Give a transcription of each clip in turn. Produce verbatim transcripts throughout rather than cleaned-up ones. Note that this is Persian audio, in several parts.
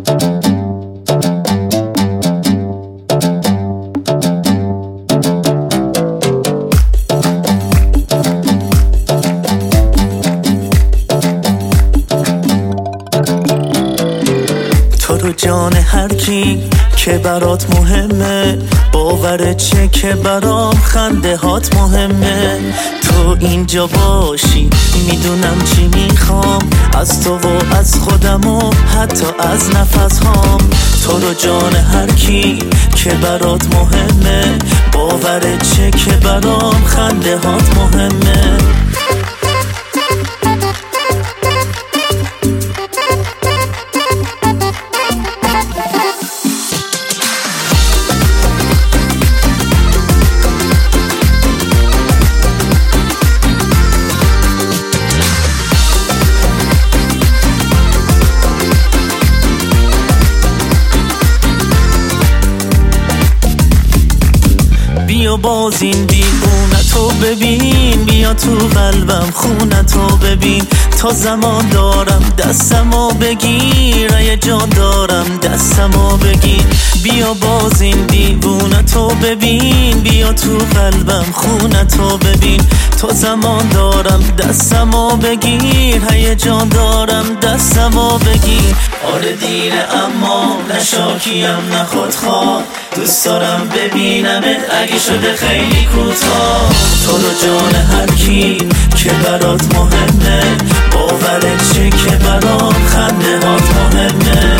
تو جان هر کی که برات مهمه، باورت چه که برام خنده هات مهمه. تو اینجا باشی میدونم چی میخوام، از تو و از خودم و حتی از نفس هام. تو رو جان هر کی که برات مهمه، باورت چه که برام خنده هات مهمه. بیا باز این دیوونتو ببین، بیا تو قلبم خونتو ببین. تا زمان دارم دستمو بگیر، ای جان دارم دستمو بگیر. بیا باز این دیوونتو ببین، بیا تو قلبم خونتو ببین. تا زمان دارم دستمو بگیر، ای جان دارم دستمو بگیر. آره دیره اما نشاکیم نخود خواه، دوست دارم ببینمت اگه شده خیلی کوتاه. تو رو جان هر کی که برات مهمه، باورت چه که برام خنده هات مهمه.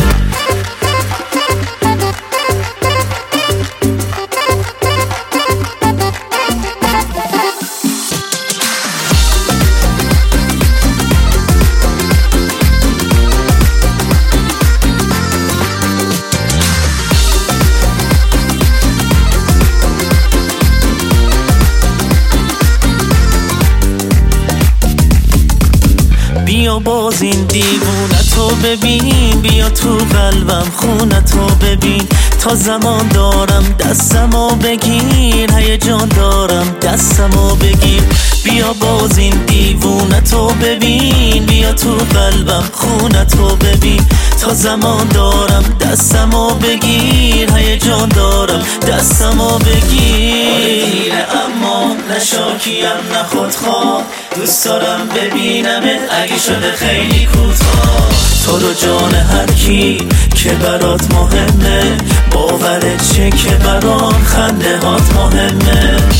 بیا باز این دیوونتو ببین، بیا تو قلبم خونتو ببین. تا زمان دارم دستمو بگیر، هیجان دارم دستمو بگیر. بیا باز این دیوونتو ببین، بیا تو قلبم خونتو ببین. تا زمان دارم دستمو بگیر، هیجان دارم دستمو بگیر. اما نشاکیم نخود خواه، دوست دارم ببینمت اگه شده خیلی کوتاه. تو رو جان هر کی که برات مهمه، باورت چه که برام خنده هات مهمه.